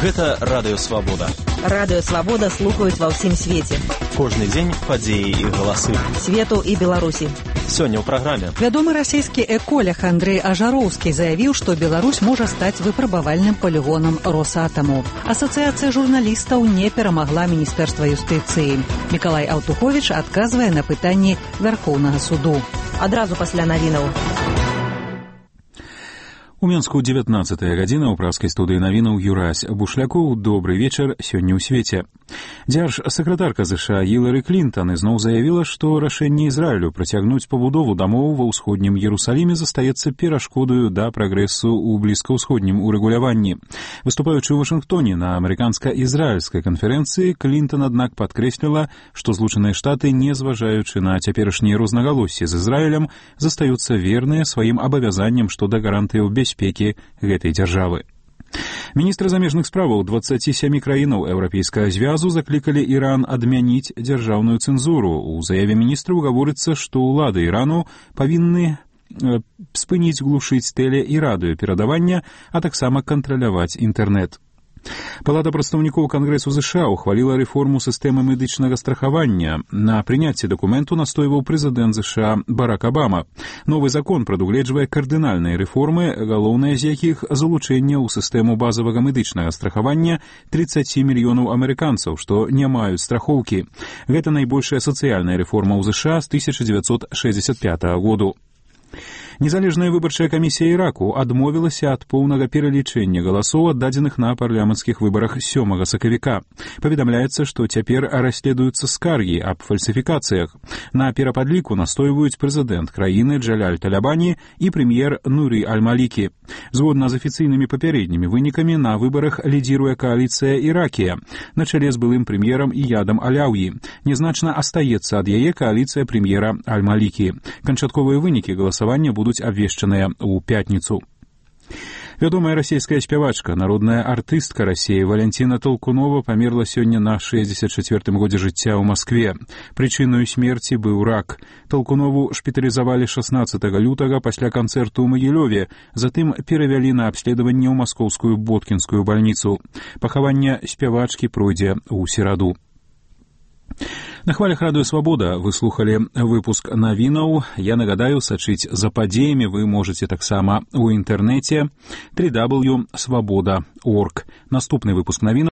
Гэта радыёвабода. Радыёвабода слухаюць ва ўсім свеце. Кожны дзень падзеі і галасы Свету і Беларусі. Сёння ў праграме. Вядомы расійскі эколог Андрэй Ажароўскі заявіў, што Беларусь можа стаць выпрабавальным палігонам Росатаму. Асацыяцыя журналістаў не перамагла Міністэрства юстыцыі. Мікалай Аўтуховіч адказвае на пытанні Вярхоўнага суду. Адразу пасля навінаў. У Мінску 19-я гадзіна ў праскай студыі навінаў Юрась Бушлякоў. Добры вечар сёння ў свеце. Дзяржсакратарка ЗША Гілары Клінтан ізноў заявіла, што рашэнне Ізраілю працягнуць пабудову дамоў ва ўсходнім Ерусаліме застаецца перашкодаю да прагрэсу ў блізкаўсходнім урэгуляванні. Выступаючы ў Вашынгтоне на амерыканска-ізраільскай канферэнцыі, Клінтан, аднак, падкрэсліла, што Злучаныя Штаты, незважаючы на цяперашнія рознагалоссі з Ізраілем, застаюцца верныя сваім абавязанням што да гарантыяў бяспекі гэтай дзяржавы. Міністры замежных справаў 27 краінаў Еўрапейскага звязу заклікалі Іран адмяніць дзяржаўную цэнзуру. У заяве міністраў гаворыцца, што ўлады Ірану павінны спыніць глушыць тэле- і радыёперадавання, а таксама кантраляваць інтэрнэт. Палата прадстаўнікоў Кангрэсу ЗША ухваліла рэформу сістэмы медычнага страхавання. На прыняцці дакументу настойваў прэзідэнт ЗША Барак Абама. Новы закон прадугледжвае кардынальныя рэформы, галоўныя з якіх залучэнне ў сістэму базавага медычнага страхавання 30 мільёнаў амерыканцаў, што не маюць страхоўкі. Гэта найбольшая сацыяльная рэформа ў ЗША з 1965 году. Незалежная выбарчая камісія Іраку адмовілася ад поўнага пералічэння галасоў, аддадзеных на парламенцкіх выбарах 7 сакавіка. Паведамляецца, што цяпер расследуюцца скаргі аб фальсіфікацыях. На перападліку настойваюць прэзідэнт краіны Джаляль Талябані і прэм'ер Нурі Аль-Малікі. Згодна з афіцыйнымі папярэднімі вынікамі, на выбарах лідзіруе кааліцыя Іракія на чале з былым прэм'ерам Іядам Аляўі. Нязначна астаецца ад яе кааліцыя прэм'ера Аль-Малікі. Канчатковыя вынікі галасавання будуць абвешчаныя ў пятніцу. Вядомая расійская спявачка, народная артыстка Расіі Валянціна Толкунова памерла сёння на 64-м годзе жыцця ў Маскве. Прычынаю смерці быў рак. Толкунову шпіталізавалі 16 лютага пасля канцэрту ў Магілёве, затым перавялі на абследаванне ў маскоўскую Боткінскую бальніцу. Пахаванне спявачкі пройдзе ў сераду. На хвалях радыёвабода вы слухалі выпуск навінаў. Я нагадаю, сачыць за падзеямі вы можаце таксама ў інтэрнэце www.swaboda.org. Наступны выпуск навінаў